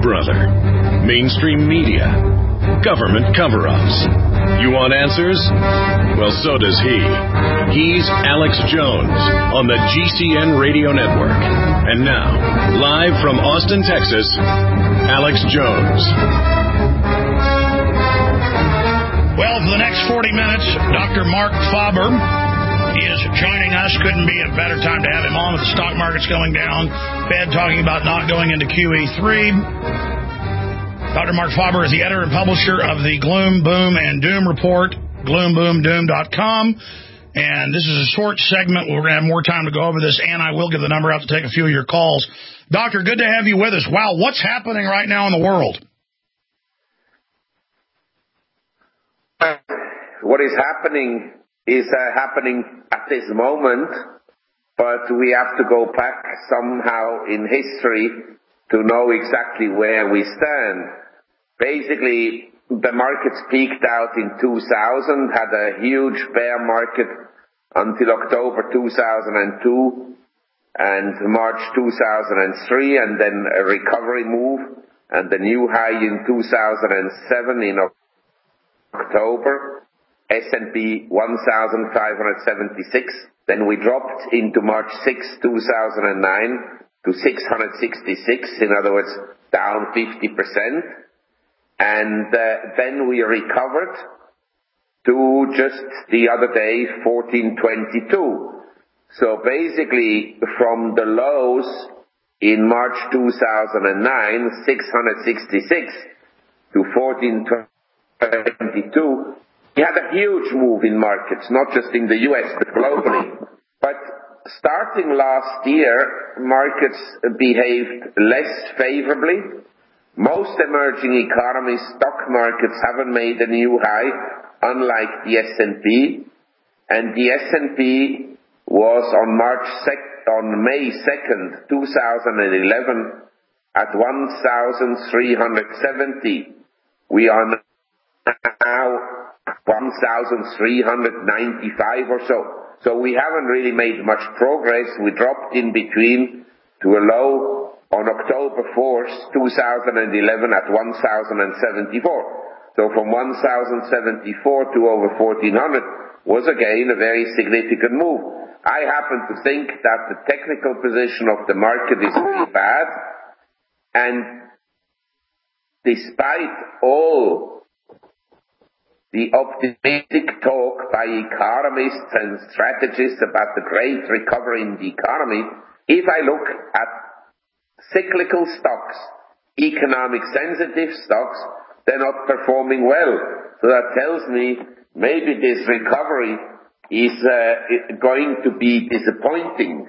brother. Mainstream media. Government cover-ups. You want answers? Well, so does he. He's Alex Jones on the GCN Radio Network. And now, live from Austin, Texas, Alex Jones. Well, for the next 40 minutes, Dr. Mark Faber is joining us. Couldn't be a better time to have him on with the stock markets going down. Fed talking about not going into QE3. Dr. Mark Faber is the editor and publisher of the Gloom, Boom, and Doom Report, gloomboomdoom.com. And this is a short segment. We're going to have more time to go over this, and I will give the number out to take a few of your calls. Doctor, good to have you with us. Wow, what's happening right now in the world? What is happening is happening at this moment, but we have to go back somehow in history to know exactly where we stand. Basically, the markets peaked out in 2000, had a huge bear market until October 2002 and March 2003, and then a recovery move, and the new high in 2007 in October. S&P 1,576. Then we dropped into March 6, 2009 to 666. In other words, down 50%. And then we recovered to just the other day, 1422. So basically, from the lows in March 2009, 666 to 1422, we had a huge move in markets, not just in the U.S., but globally. But starting last year, markets behaved less favorably. Most emerging economies' stock markets haven't made a new high, unlike the S&P. And the S&P was on May 2nd, 2011, at 1,370. We are now 1,395 or so. So we haven't really made much progress. We dropped in between to a low on October 4th, 2011 at 1,074. So from 1,074 to over 1,400 was again a very significant move. I happen to think that the technical position of the market is pretty bad. And despite all the optimistic talk by economists and strategists about the great recovery in the economy, if I look at cyclical stocks, economic sensitive stocks, they're not performing well. So that tells me maybe this recovery is going to be disappointing.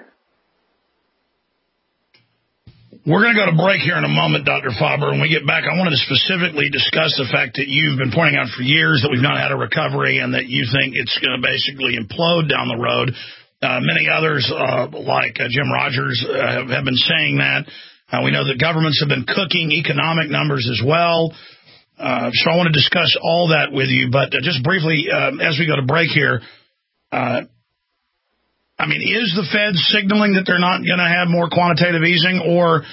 We're going to go to break here in a moment, Dr. Faber. When we get back, I wanted to specifically discuss the fact that you've been pointing out for years that we've not had a recovery and that you think it's going to basically implode down the road. Many others, like Jim Rogers, have been saying that. We know that governments have been cooking economic numbers as well. So I want to discuss all that with you. But just briefly, as we go to break here, I mean, is the Fed signaling that they're not going to have more quantitative easing, or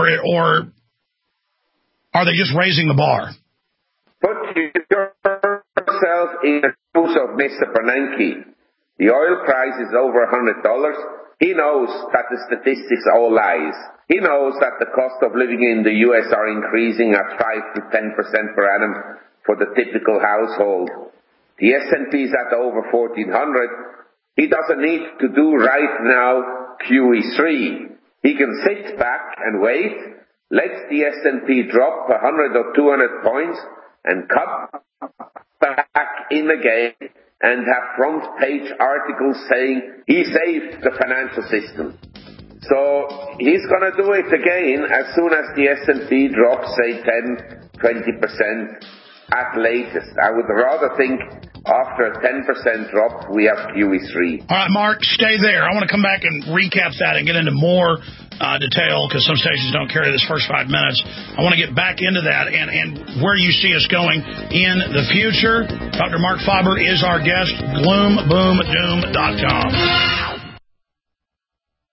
are they just raising the bar? Put yourself in the shoes of Mr. Bernanke. The oil price is over $100. He knows that the statistics are all lies. He knows that the cost of living in the U.S. are increasing at 5 to 10% per annum for the typical household. The S&P is at over 1,400. He doesn't need to do right now QE3. He can sit back and wait, let the S&P drop 100 or 200 points, and come back in again and have front page articles saying he saved the financial system. So he's going to do it again as soon as the S&P drops, say, 10-20% at latest. I would rather think after a 10% drop, we have QE3. All right, Mark, stay there. I want to come back and recap that and get into more detail, because some stations don't carry this first 5 minutes. I want to get back into that and where you see us going in the future. Dr. Mark Faber is our guest, gloomboomdoom.com.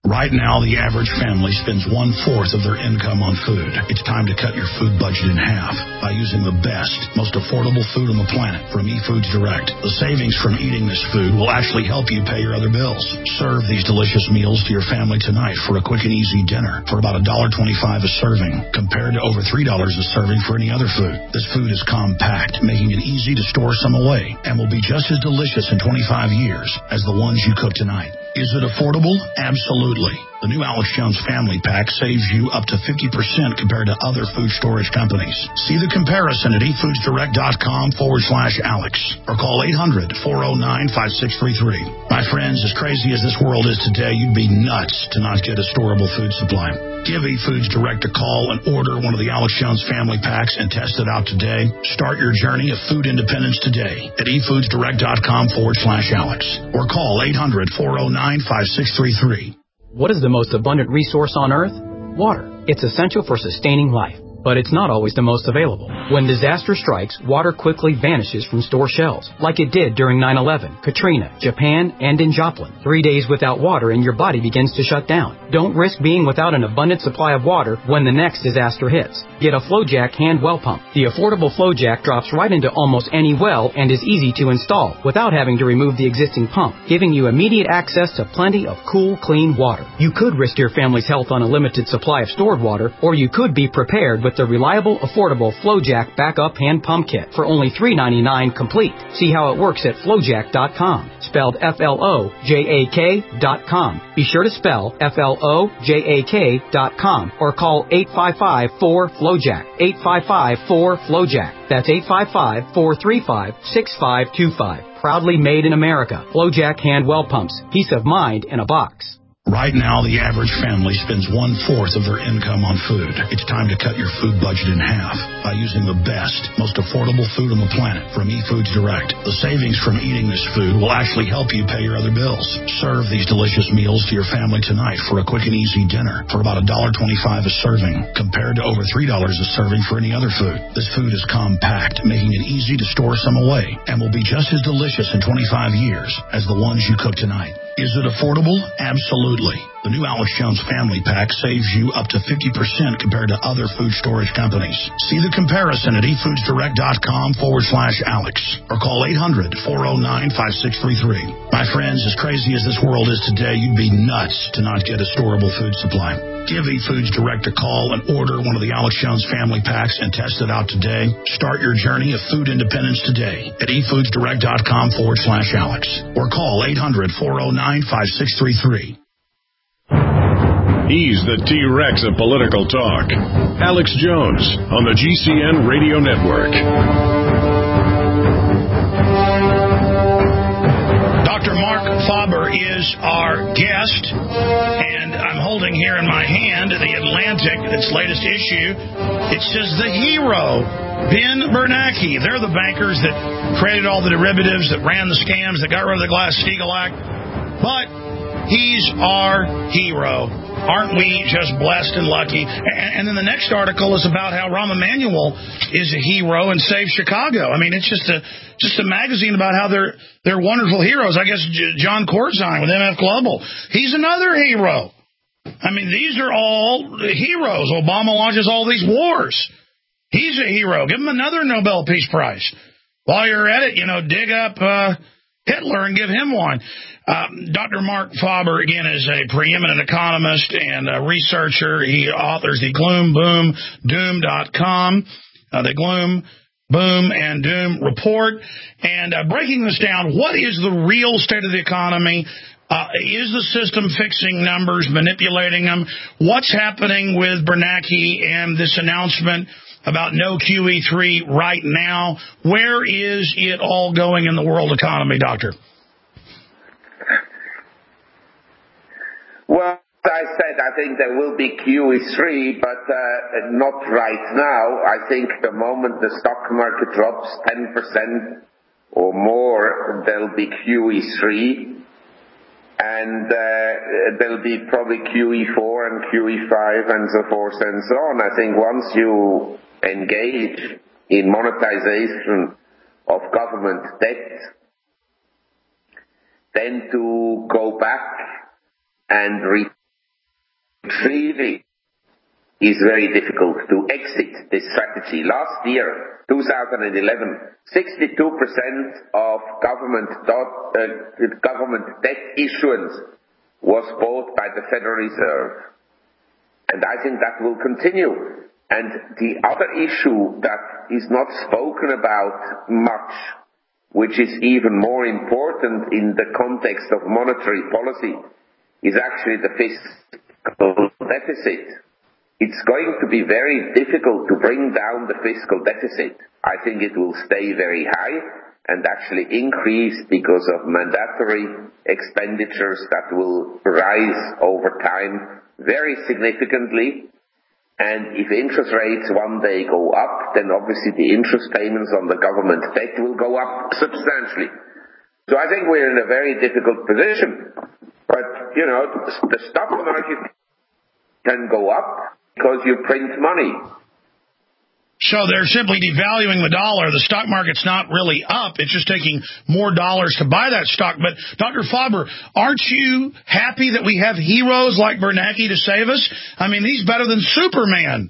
Right now, the average family spends 1/4 of their income on food. It's time to cut your food budget in half by using the best, most affordable food on the planet from eFoods Direct. The savings from eating this food will actually help you pay your other bills. Serve these delicious meals to your family tonight for a quick and easy dinner for about $1.25 a serving, compared to over $3 a serving for any other food. This food is compact, making it easy to store some away, and will be just as delicious in 25 years as the ones you cook tonight. Is it affordable? Absolutely. The new Alex Jones Family Pack saves you up to 50% compared to other food storage companies. See the comparison at eFoodsDirect.com/Alex or call 800-409-5633. My friends, as crazy as this world is today, you'd be nuts to not get a storable food supply. Give eFoods Direct a call and order one of the Alex Jones Family Packs and test it out today. Start your journey of food independence today at eFoodsDirect.com/Alex or call 800-409-5633. What is the most abundant resource on Earth? Water. It's essential for sustaining life, but it's not always the most available. When disaster strikes, water quickly vanishes from store shelves, like it did during 9/11, Katrina, Japan, and in Joplin. 3 days without water and your body begins to shut down. Don't risk being without an abundant supply of water when the next disaster hits. Get a FlowJack hand well pump. The affordable FlowJack drops right into almost any well and is easy to install without having to remove the existing pump, giving you immediate access to plenty of cool, clean water. You could risk your family's health on a limited supply of stored water, or you could be prepared with the reliable, affordable FlowJack Backup Hand Pump Kit for only $3.99 complete. See how it works at FlowJack.com, spelled FLOJAK.com. Be sure to spell FLOJAK.com or call 855-4FLOJACK, 855-4FLOJACK. That's 855-435-6525. Proudly made in America. FlowJack Hand Well Pumps. Peace of mind in a box. Right now, the average family spends 1/4 of their income on food. It's time to cut your food budget in half by using the best, most affordable food on the planet from eFoods Direct. The savings from eating this food will actually help you pay your other bills. Serve these delicious meals to your family tonight for a quick and easy dinner for about $1.25 a serving, compared to over $3 a serving for any other food. This food is compact, making it easy to store some away, and will be just as delicious in 25 years as the ones you cook tonight. Is it affordable? Absolutely. The new Alex Jones Family Pack saves you up to 50% compared to other food storage companies. See the comparison at eFoodsDirect.com/Alex or call 800-409-5633. My friends, as crazy as this world is today, you'd be nuts to not get a storable food supply. Give eFoods Direct a call and order one of the Alex Jones Family Packs and test it out today. Start your journey of food independence today at eFoodsDirect.com/Alex or call 800-409-5633. He's the T-Rex of political talk. Alex Jones on the GCN Radio Network. Dr. Mark Faber is our guest, and I'm holding here in my hand The Atlantic, its latest issue. It says the hero, Ben Bernanke. They're the bankers that created all the derivatives, that ran the scams, that got rid of the Glass-Steagall Act. But he's our hero. Aren't we just blessed and lucky? And then the next article is about how Rahm Emanuel is a hero and saved Chicago. I mean, it's just a magazine about how they're wonderful heroes. I guess John Corzine with MF Global, he's another hero. I mean, these are all heroes. Obama launches all these wars. He's a hero. Give him another Nobel Peace Prize. While you're at it, dig up Hitler and give him one. Dr. Mark Faber, again, is a preeminent economist and a researcher. He authors the gloomboomdoom.com, the Gloom, Boom, and Doom report. And breaking this down, what is the real state of the economy? Is the system fixing numbers, manipulating them? What's happening with Bernanke and this announcement about no QE3 right now? Where is it all going in the world economy, Doctor? Well, as I said, I think there will be QE3, but not right now. I think the moment the stock market drops 10% or more, there'll be QE3. And there'll be probably QE4 and QE5 and so forth and so on. I think once you engage in monetization of government debt, then to go back and really is very difficult to exit this strategy. Last year, 2011, 62% of government debt issuance was bought by the Federal Reserve. And I think that will continue. And the other issue that is not spoken about much, which is even more important in the context of monetary policy, is actually the fiscal deficit. It's going to be very difficult to bring down the fiscal deficit. I think it will stay very high and actually increase because of mandatory expenditures that will rise over time very significantly. And if interest rates one day go up, then obviously the interest payments on the government debt will go up substantially. So I think we're in a very difficult position. But, the stock market can go up because you print money. So they're simply devaluing the dollar. The stock market's not really up. It's just taking more dollars to buy that stock. But, Dr. Faber, aren't you happy that we have heroes like Bernanke to save us? I mean, he's better than Superman.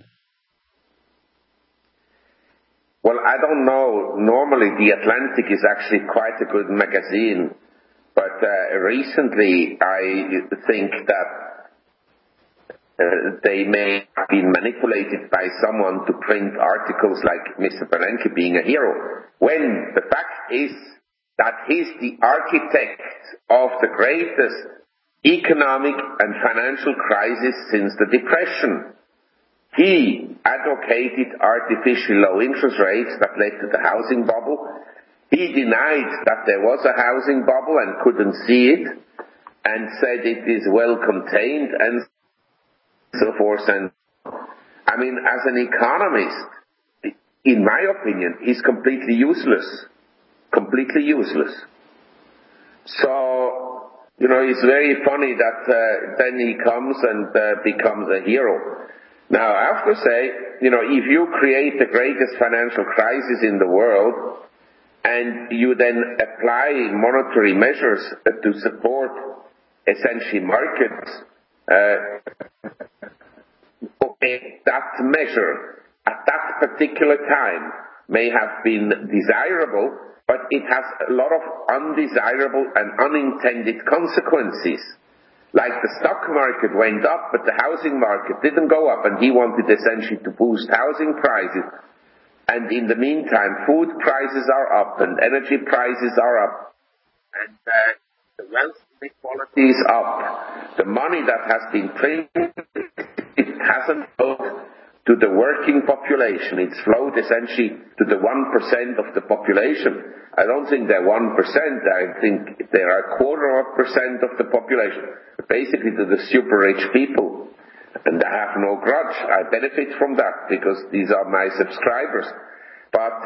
Well, I don't know. Normally, The Atlantic is actually quite a good magazine. But recently, I think that they may have been manipulated by someone to print articles like Mr. Bernanke being a hero, when the fact is that he's the architect of the greatest economic and financial crisis since the Depression. He advocated artificially low interest rates that led to the housing bubble. He denied that there was a housing bubble and couldn't see it, and said it is well contained, and so forth. And I mean, as an economist, in my opinion, he's completely useless. Completely useless. So, it's very funny that then he comes and becomes a hero. Now, I have to say, if you create the greatest financial crisis in the world, and you then apply monetary measures to support essentially markets, that measure at that particular time may have been desirable, but it has a lot of undesirable and unintended consequences. Like the stock market went up, but the housing market didn't go up, and he wanted essentially to boost housing prices. And in the meantime, food prices are up, and energy prices are up, and the wealth inequality is up. The money that has been printed, it hasn't flowed to the working population. It's flowed essentially to the 1% of the population. I don't think they're 1%. I think they are 0.25% of the population. Basically to the super rich people. And I have no grudge. I benefit from that because these are my subscribers. But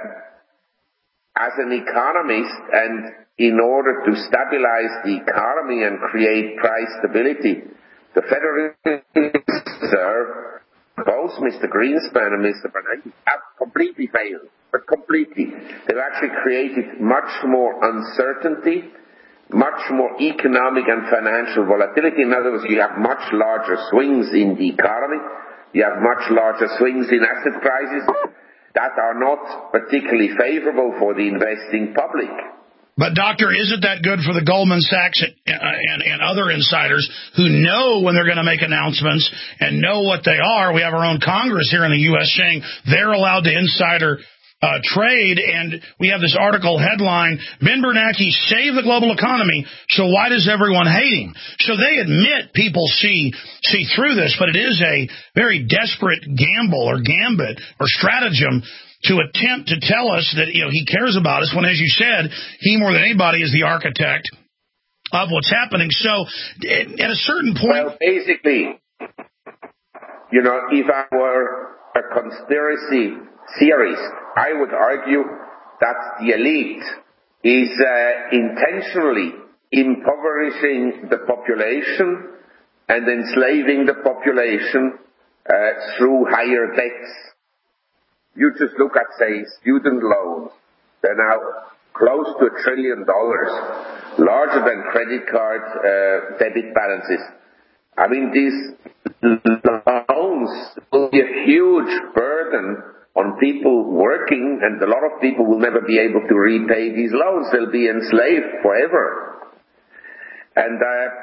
as an economist, and in order to stabilize the economy and create price stability, the Federal Reserve, both Mr. Greenspan and Mr. Bernanke, have completely failed. But completely. They've actually created much more uncertainty, much more economic and financial volatility. In other words, you have much larger swings in the economy. You have much larger swings in asset prices that are not particularly favorable for the investing public. But, Doctor, isn't that good for the Goldman Sachs and other insiders who know when they're going to make announcements and know what they are? We have our own Congress here in the U.S. saying they're allowed to insider trade, and we have this article headline, Ben Bernanke saved the global economy, so why does everyone hate him? So they admit people see through this, but it is a very desperate gamble or gambit or stratagem to attempt to tell us that he cares about us when, as you said, he more than anybody is the architect of what's happening. So at a certain point... Well, basically, if I were a conspiracy theorist, I would argue that the elite is intentionally impoverishing the population and enslaving the population through higher debts. You just look at, say, student loans. They're now close to $1 trillion, larger than credit card debit balances. I mean, these loans will be a huge burden on people working, and a lot of people will never be able to repay these loans. They'll be enslaved forever. And,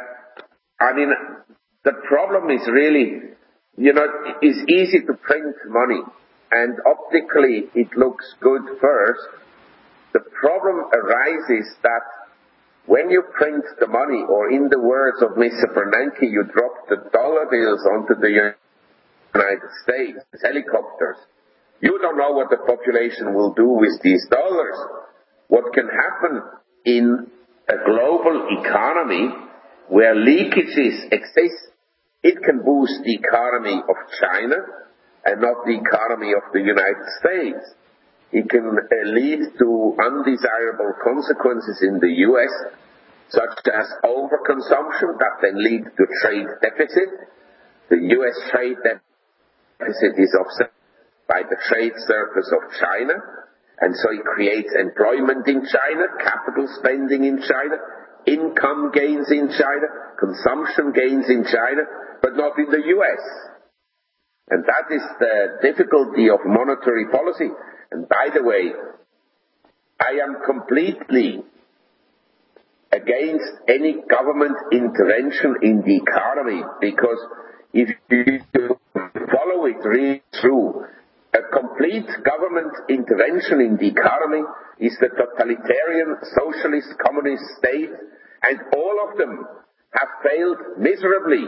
the problem is really, it's easy to print money, and optically it looks good first. The problem arises that when you print the money, or in the words of Mr. Bernanke, you drop the dollar bills onto the United States, helicopters, you don't know what the population will do with these dollars. What can happen in a global economy where leakages exist, it can boost the economy of China and not the economy of the United States. It can lead to undesirable consequences in the U.S., such as overconsumption that then leads to trade deficit. The U.S. trade deficit is offset by the trade surplus of China, and so it creates employment in China, capital spending in China, income gains in China, consumption gains in China, but not in the U.S. And that is the difficulty of monetary policy. And by the way, I am completely against any government intervention in the economy, because if you follow it really through, a complete government intervention in the economy is the totalitarian, socialist, communist state, and all of them have failed miserably.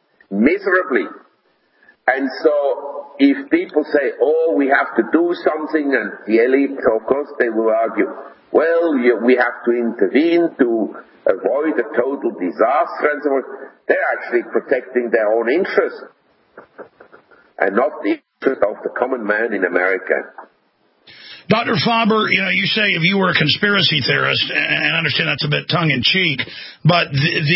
And so, if people say, we have to do something, and the elite, of course, they will argue, we have to intervene to avoid a total disaster, and so on. They're actually protecting their own interests, and not the interest of the common man in America. Dr. Faber, you say if you were a conspiracy theorist, and I understand that's a bit tongue-in-cheek, but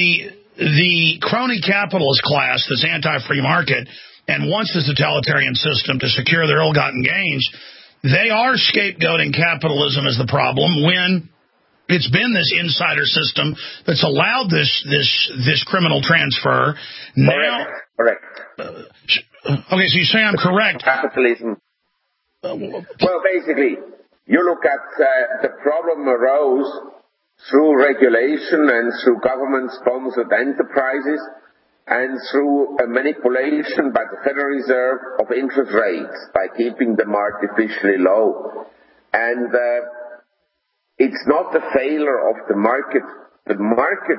the crony capitalist class, this anti-free market, and wants the totalitarian system to secure their ill-gotten gains, they are scapegoating capitalism as the problem when it's been this insider system that's allowed this criminal transfer. Correct. Okay, so you say I'm correct. Capitalism. Well, basically, you look at the problem arose through regulation and through government-sponsored enterprises and through a manipulation by the Federal Reserve of interest rates by keeping them artificially low. And it's not the failure of the market. The market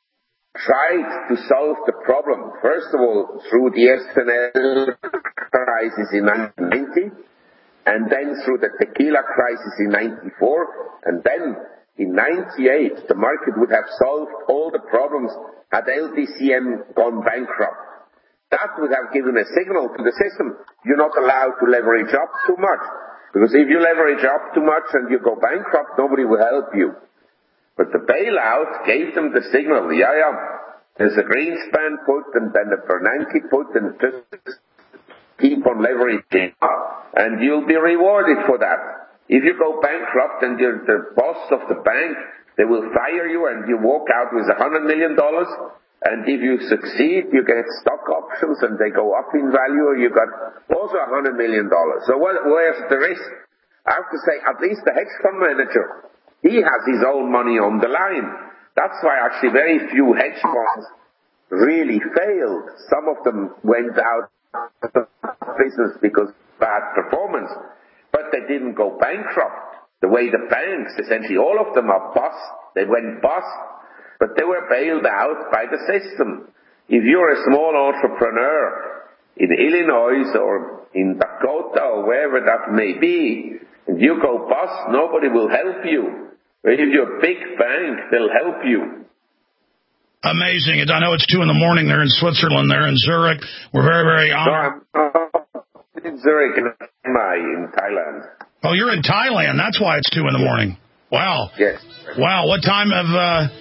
tried to solve the problem, first of all, through the SNL crisis in 1990, and then through the tequila crisis in 94, and then in 98, the market would have solved all the problems had LTCM gone bankrupt. That would have given a signal to the system, you're not allowed to leverage up too much. Because if you leverage up too much and you go bankrupt, nobody will help you. But the bailout gave them the signal, there's a Greenspan put and then a Bernanke put, and just keep on leveraging up, and you'll be rewarded for that. If you go bankrupt and you're the boss of the bank, they will fire you and you walk out with $100 million. And if you succeed, you get stock options and they go up in value, or you got also $100 million. So where's the risk? I have to say, at least the hedge fund manager, he has his own money on the line. That's why actually very few hedge funds really failed. Some of them went out of business because of bad performance. But they didn't go bankrupt. The way the banks, essentially all of them are bust. They went bust, but they were bailed out by the system. If you're a small entrepreneur in Illinois or in Dakota or wherever that may be, and you go bust, nobody will help you. But if you're a big bank, they'll help you. Amazing. I know it's 2 a.m. They're in Switzerland. They're in Zurich. We're very, very honored. No, I'm in Zurich, in Thailand. Oh, you're in Thailand. That's why it's 2 a.m. Wow. Yes. Wow. What time in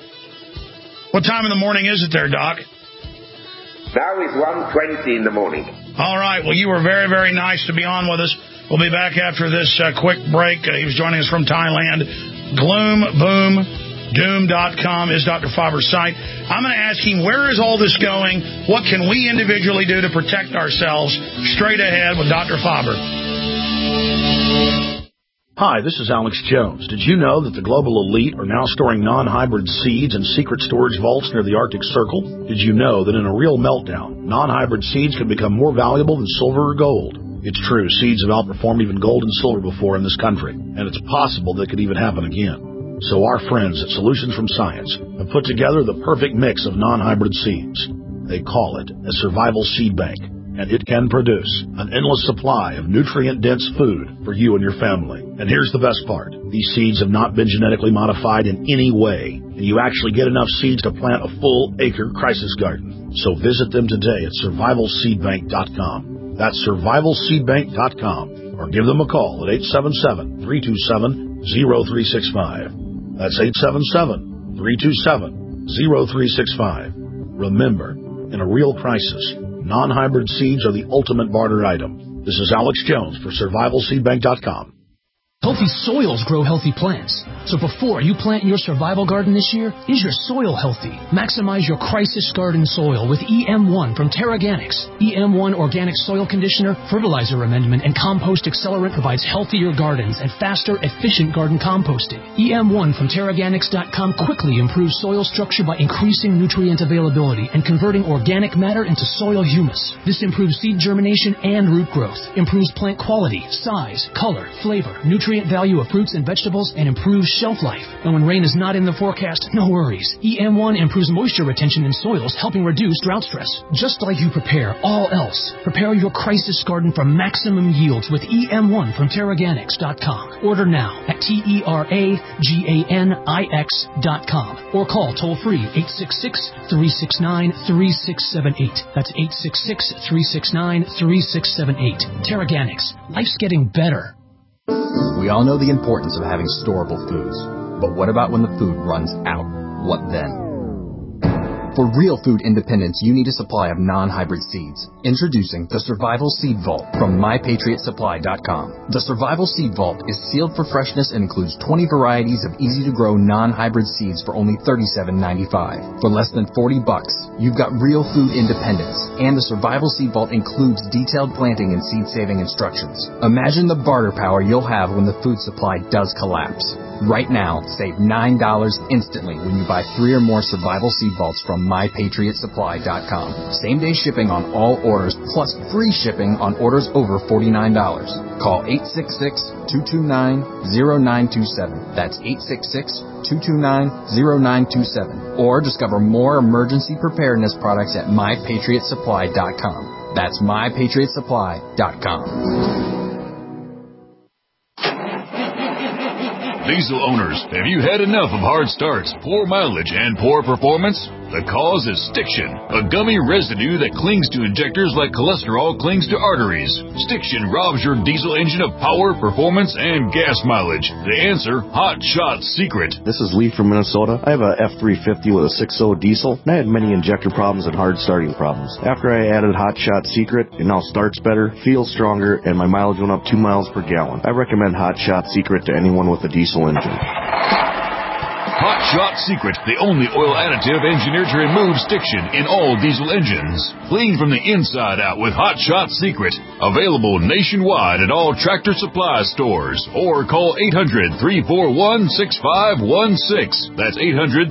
the morning is it there, Doc? Now it's 1:20 in the morning. All right. Well, you were very, very nice to be on with us. We'll be back after this quick break. He was joining us from Thailand. Gloom, boom, Doom.com is Dr. Faber's site. I'm going to ask him, where is all this going? What can we individually do to protect ourselves? Straight ahead with Dr. Faber. Hi, this is Alex Jones. Did you know that the global elite are now storing non-hybrid seeds in secret storage vaults near the Arctic Circle? Did you know that in a real meltdown, non-hybrid seeds can become more valuable than silver or gold? It's true, seeds have outperformed even gold and silver before in this country, and it's possible that could even happen again. So our friends at Solutions from Science have put together the perfect mix of non-hybrid seeds. They call it a survival seed bank, and it can produce an endless supply of nutrient-dense food for you and your family. And here's the best part. These seeds have not been genetically modified in any way, and you actually get enough seeds to plant a full-acre crisis garden. So visit them today at survivalseedbank.com. That's survivalseedbank.com, or give them a call at 877-327-0365. That's 877-327-0365. Remember, in a real crisis, non-hybrid seeds are the ultimate barter item. This is Alex Jones for survivalseedbank.com. Healthy soils grow healthy plants. So before you plant your survival garden this year, is your soil healthy? Maximize your crisis garden soil with EM1 from Terraganics. EM1 Organic Soil Conditioner, Fertilizer Amendment, and Compost Accelerant provides healthier gardens and faster, efficient garden composting. EM1 from Terraganics.com quickly improves soil structure by increasing nutrient availability and converting organic matter into soil humus. This improves seed germination and root growth, improves plant quality, size, color, flavor, nutrient value of fruits and vegetables, and improves shelf life. And when rain is not in the forecast, no worries. EM1 improves moisture retention in soils, helping reduce drought stress. Just like you prepare all else, prepare your crisis garden for maximum yields with EM1 from Terraganics.com. Order now at TERAGANIX.com or call toll-free 866-369-3678. That's 866-369-3678. Terraganics. Life's getting better. We all know the importance of having storable foods. But what about when the food runs out? What then? For real food independence, you need a supply of non-hybrid seeds. Introducing the Survival Seed Vault from MyPatriotSupply.com. The Survival Seed Vault is sealed for freshness and includes 20 varieties of easy-to-grow non-hybrid seeds for only $37.95. For less than $40, you've got real food independence. And the Survival Seed Vault includes detailed planting and seed-saving instructions. Imagine the barter power you'll have when the food supply does collapse. Right now, save $9 instantly when you buy 3 or more Survival Seed Vaults from MyPatriotSupply.com. Same-day shipping on all orders, plus free shipping on orders over $49. Call 866-229-0927. That's 866-229-0927. Or discover more emergency preparedness products at MyPatriotSupply.com. That's MyPatriotSupply.com. Diesel owners, have you had enough of hard starts, poor mileage, and poor performance? The cause is stiction, a gummy residue that clings to injectors like cholesterol clings to arteries. Stiction robs your diesel engine of power, performance, and gas mileage. The answer, Hot Shot Secret. This is Lee from Minnesota. I have a F350 with a 6.0 diesel, and I had many injector problems and hard starting problems. After I added Hot Shot Secret, it now starts better, feels stronger, and my mileage went up 2 miles per gallon. I recommend Hot Shot Secret to anyone with a diesel engine. Hot Shot Secret, the only oil additive engineered to remove stiction in all diesel engines. Clean from the inside out with Hot Shot Secret. Available nationwide at all Tractor Supply stores. Or call 800-341-6516. That's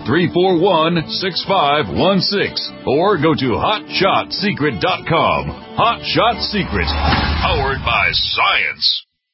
800-341-6516. Or go to HotShotSecret.com. Hot Shot Secret. Powered by science.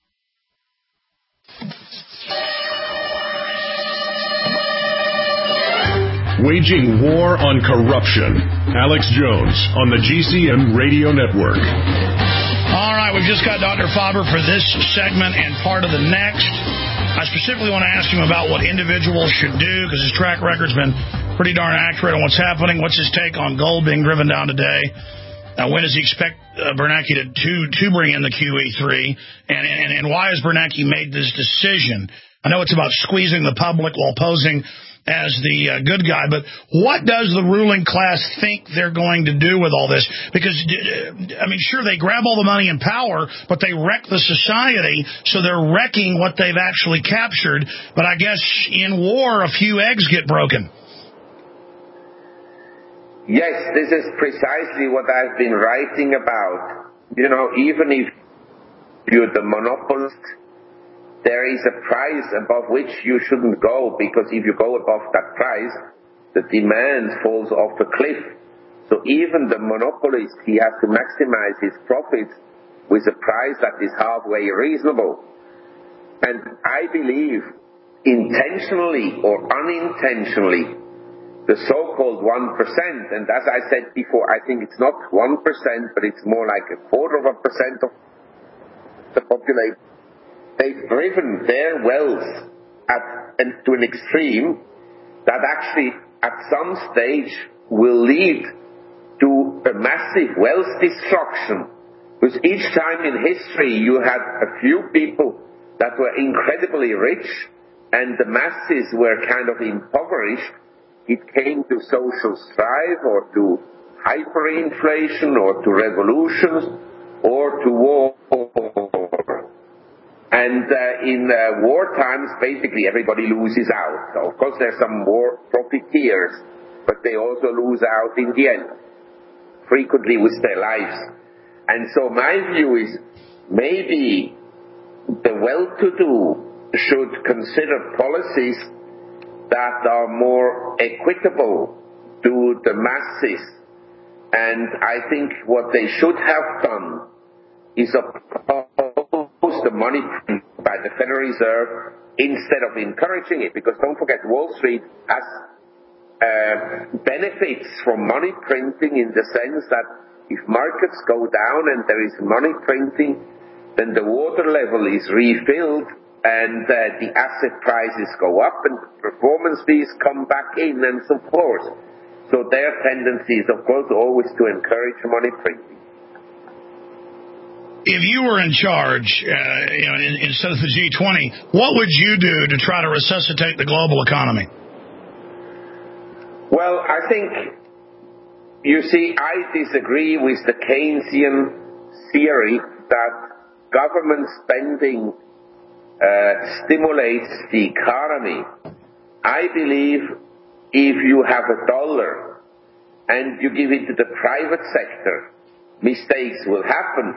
Waging war on corruption. Alex Jones on the GCN Radio Network. All right, we've just got Dr. Faber for this segment and part of the next. I specifically want to ask him about what individuals should do because his track record's been pretty darn accurate on what's happening. What's his take on gold being driven down today? When does he expect Bernanke to bring in the QE3? And why has Bernanke made this decision? I know it's about squeezing the public while posing as the good guy. But what does the ruling class think they're going to do with all this? Because, I mean, sure, they grab all the money and power, but they wreck the society, so they're wrecking what they've actually captured. But I guess in war, a few eggs get broken. Yes, this is precisely what I've been writing about. You know, even if you're the monopolist, there is a price above which you shouldn't go, because if you go above that price, the demand falls off a cliff. So even the monopolist, he has to maximize his profits with a price that is halfway reasonable. And I believe, intentionally or unintentionally, the so-called 1%, and as I said before, I think it's not 1%, but it's more like 0.25% of the population. They've driven their wealth to an extreme that actually at some stage will lead to a massive wealth destruction. Because each time in history you had a few people that were incredibly rich and the masses were kind of impoverished. It came to social strife or to hyperinflation or to revolutions or to war. And in war times, basically everybody loses out. So of course there's some war profiteers, but they also lose out in the end, frequently with their lives. And so my view is maybe the well-to-do should consider policies that are more equitable to the masses. And I think what they should have done is oppose the money print by the Federal Reserve instead of encouraging it. Because don't forget, Wall Street has benefits from money printing in the sense that if markets go down and there is money printing, then the water level is refilled and the asset prices go up and performance fees come back in and so forth. So their tendency is, of course, always to encourage money printing. If you were in charge, instead of the G20, what would you do to try to resuscitate the global economy? Well, I think, you see, I disagree with the Keynesian theory that government spending stimulates the economy. I believe if you have $1 and you give it to the private sector, mistakes will happen,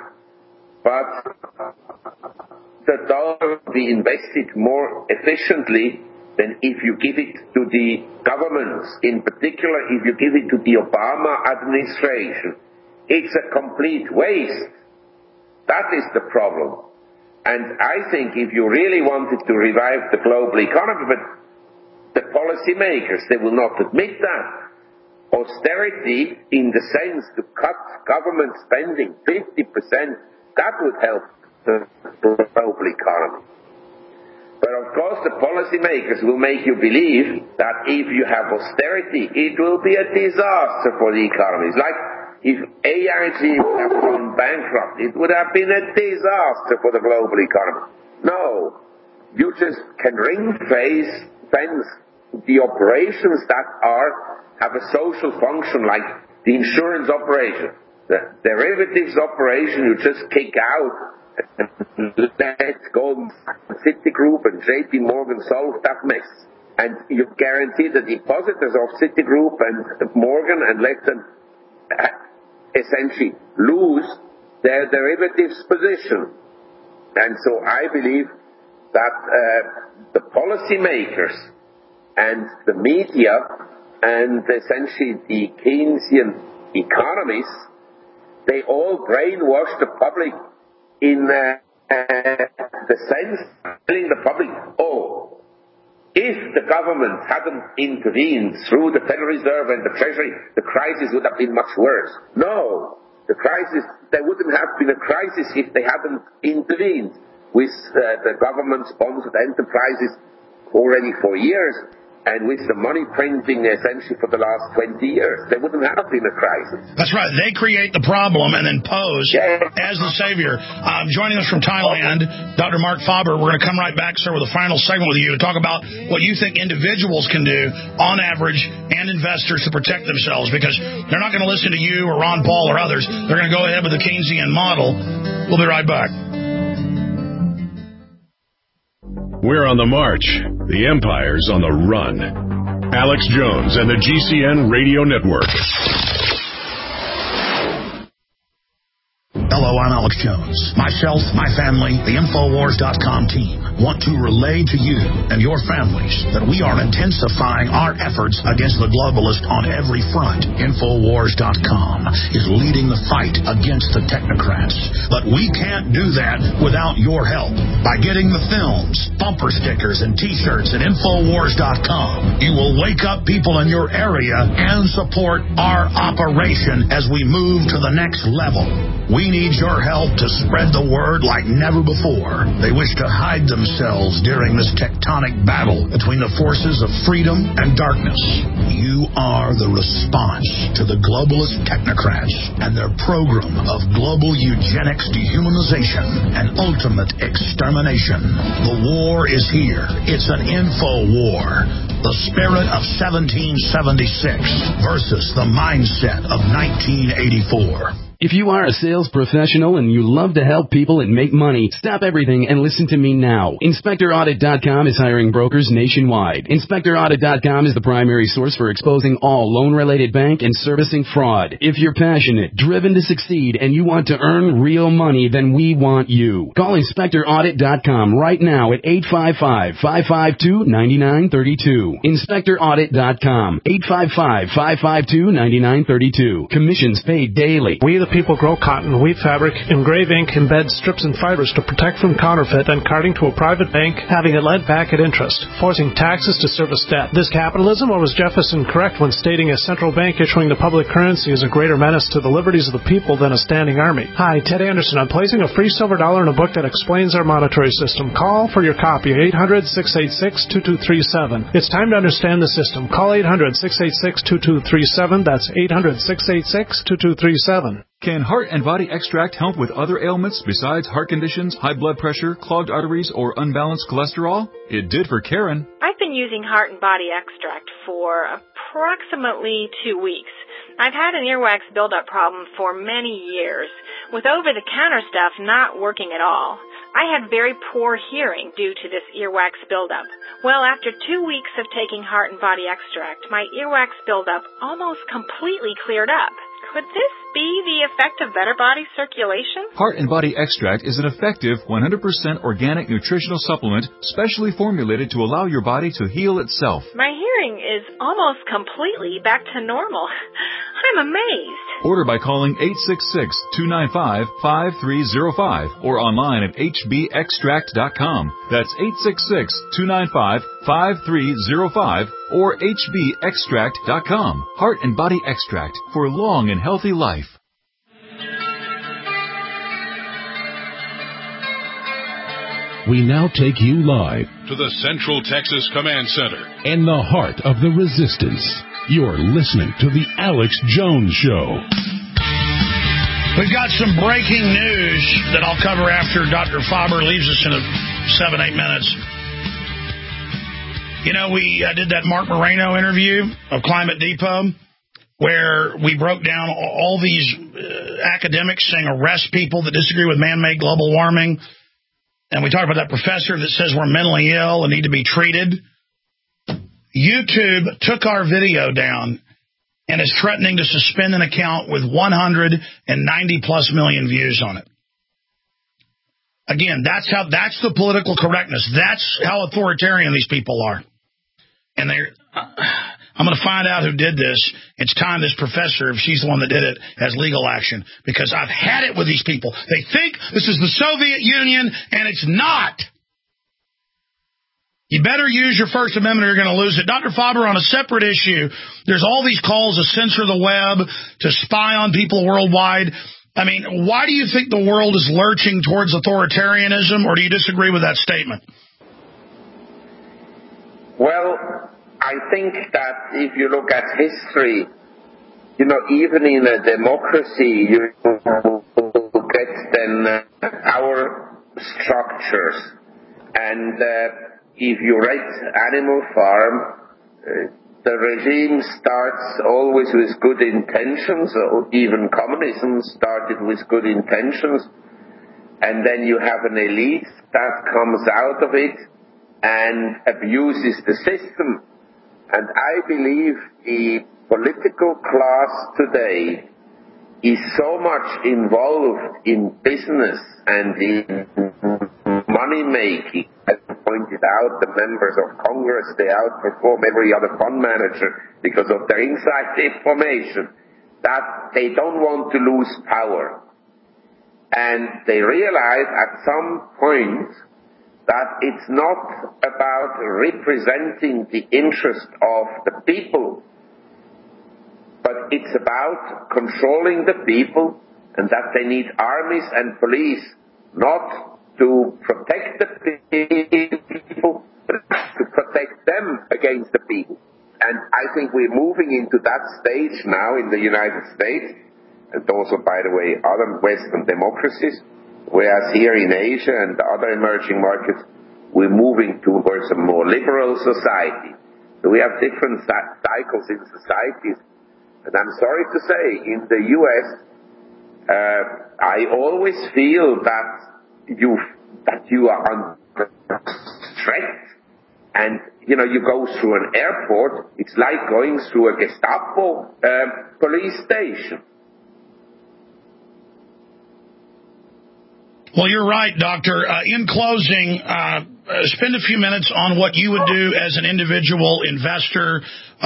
but the dollar will be invested more efficiently than if you give it to the governments. In particular, if you give it to the Obama administration, it's a complete waste. That is the problem. And I think if you really wanted to revive the global economy, but the policymakers, they will not admit that. Austerity, in the sense to cut government spending 50%, that would help the global economy. But of course the policymakers will make you believe that if you have austerity, it will be a disaster for the economy. It's like if AIG would have gone bankrupt, it would have been a disaster for the global economy. No, you just can ring-fence the operations that have a social function, like the insurance operation. The derivatives operation, you just kick out and let Goldman Sachs, Citigroup and JP Morgan solve that mess. And you guarantee the depositors of Citigroup and Morgan and let them essentially lose their derivatives position. And so I believe that the policymakers and the media and essentially the Keynesian economists, they all brainwash the public in the sense of telling the public, if the government hadn't intervened through the Federal Reserve and the Treasury, the crisis would have been much worse. No, there wouldn't have been a crisis if they hadn't intervened with the government-sponsored enterprises already for years. And with the money printing essentially for the last 20 years, there wouldn't have been a crisis. That's right. They create the problem and then pose as the savior. Joining us from Thailand, Dr. Mark Faber. We're going to come right back, sir, with a final segment with you to talk about what you think individuals can do on average and investors to protect themselves, because they're not going to listen to you or Ron Paul or others. They're going to go ahead with the Keynesian model. We'll be right back. We're on the march. The empire's on the run. Alex Jones and the GCN Radio Network. Hello, I'm Alex Jones. Myself, my family, the Infowars.com team want to relay to you and your families that we are intensifying our efforts against the globalists on every front. Infowars.com is leading the fight against the technocrats. But we can't do that without your help. By getting the films, bumper stickers, and T-shirts at Infowars.com, you will wake up people in your area and support our operation as we move to the next level. We need your help to spread the word like never before. They wish to hide themselves during this tectonic battle between the forces of freedom and darkness. You are the response to the globalist technocrats and their program of global eugenics, dehumanization, and ultimate extermination. The war is here. It's an info war. The spirit of 1776 versus the mindset of 1984. If you are a sales professional and you love to help people and make money, stop everything and listen to me now. InspectorAudit.com is hiring brokers nationwide. InspectorAudit.com is the primary source for exposing all loan-related bank and servicing fraud. If you're passionate, driven to succeed, and you want to earn real money, then we want you. Call InspectorAudit.com right now at 855-552-9932. InspectorAudit.com, 855-552-9932. Commissions paid daily. We the people grow cotton, weave fabric, engrave ink, embed strips and fibers to protect from counterfeit, then carting to a private bank, having it lent back at interest, forcing taxes to service debt. This capitalism, or was Jefferson correct when stating a central bank issuing the public currency is a greater menace to the liberties of the people than a standing army? Hi, Ted Anderson. I'm placing a free silver dollar in a book that explains our monetary system. Call for your copy, 800-686-2237. It's time to understand the system. Call 800-686-2237. That's 800-686-2237. Can Heart and Body Extract help with other ailments besides heart conditions, high blood pressure, clogged arteries, or unbalanced cholesterol? It did for Karen. I've been using Heart and Body Extract for approximately 2 weeks. I've had an earwax buildup problem for many years, with over-the-counter stuff not working at all. I had very poor hearing due to this earwax buildup. Well, after 2 weeks of taking Heart and Body Extract, my earwax buildup almost completely cleared up. Could this be the effect of better body circulation? Heart and Body Extract is an effective 100% organic nutritional supplement specially formulated to allow your body to heal itself. My hearing is almost completely back to normal. I'm amazed. Order by calling 866-295-5305 or online at hbextract.com. That's 866-295-5305 or hbextract.com. Heart and Body Extract for long and healthy life. We now take you live to the Central Texas Command Center in the heart of the resistance. You're listening to The Alex Jones Show. We've got some breaking news that I'll cover after Dr. Faber leaves us in 7-8 minutes. You know, we did that Mark Moreno interview of Climate Depot, where we broke down all these academics saying arrest people that disagree with man-made global warming. And we talked about that professor that says we're mentally ill and need to be treated. YouTube took our video down and is threatening to suspend an account with 190+ million views on it. Again, that's the political correctness. That's how authoritarian these people are. And I'm going to find out who did this. It's time this professor, if she's the one that did it, has legal action. Because I've had it with these people. They think this is the Soviet Union, and it's not. You better use your First Amendment or you're going to lose it. Dr. Faber, on a separate issue, there's all these calls to censor the web, to spy on people worldwide. I mean, why do you think the world is lurching towards authoritarianism, or do you disagree with that statement? Well, I think that if you look at history, even in a democracy, you get then power structures. And if you read Animal Farm, the regime starts always with good intentions, or even communism started with good intentions, and then you have an elite that comes out of it and abuses the system. And I believe the political class today is so much involved in business and in money making. As pointed out, the members of Congress, they outperform every other fund manager because of their inside information, that they don't want to lose power. And they realize at some point that it's not about representing the interest of the people, but it's about controlling the people, and that they need armies and police not to protect the people, but to protect them against the people. And I think we're moving into that stage now in the United States, and also, by the way, other Western democracies, whereas here in Asia and other emerging markets, we're moving towards a more liberal society. So we have different cycles in societies. And I'm sorry to say, in the U.S., I always feel that you are under threat. And, you go through an airport, it's like going through a Gestapo police station. Well, you're right, Doctor. In closing, spend a few minutes on what you would do as an individual investor,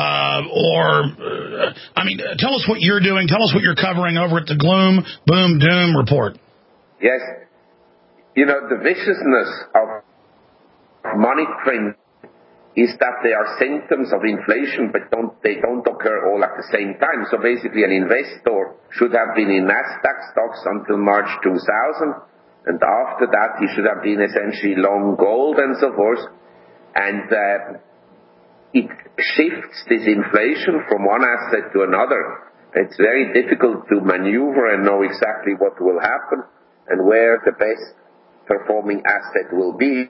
tell us what you're doing. Tell us what you're covering over at the Gloom, Boom, Doom report. Yes. The viciousness of money print is that they are symptoms of inflation, but they don't occur all at the same time. So basically, an investor should have been in Nasdaq stocks until March 2000. And after that, he should have been essentially long gold and so forth. And it shifts this inflation from one asset to another. It's very difficult to maneuver and know exactly what will happen and where the best performing asset will be.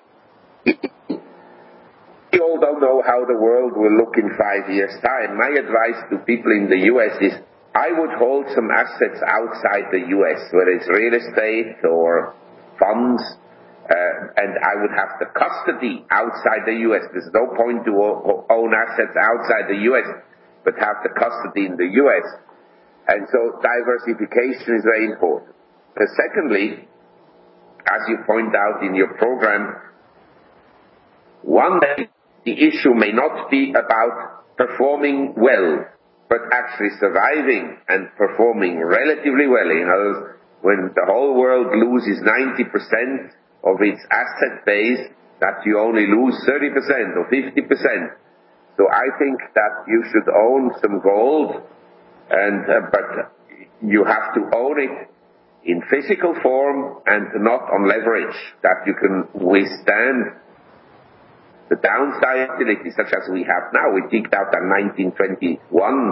We all don't know how the world will look in 5 years' time. My advice to people in the U.S. is I would hold some assets outside the U.S., whether it's real estate or funds, and I would have the custody outside the U.S. There's no point to own assets outside the U.S., but have the custody in the U.S. And so diversification is very important. Secondly, as you point out in your program, one day the issue may not be about performing well, but actually surviving and performing relatively well. In other words, when the whole world loses 90% of its asset base, that you only lose 30% or 50%. So I think that you should own some gold, but you have to own it in physical form and not on leverage, that you can withstand the downside volatility such as we have now. We peaked out at 1921,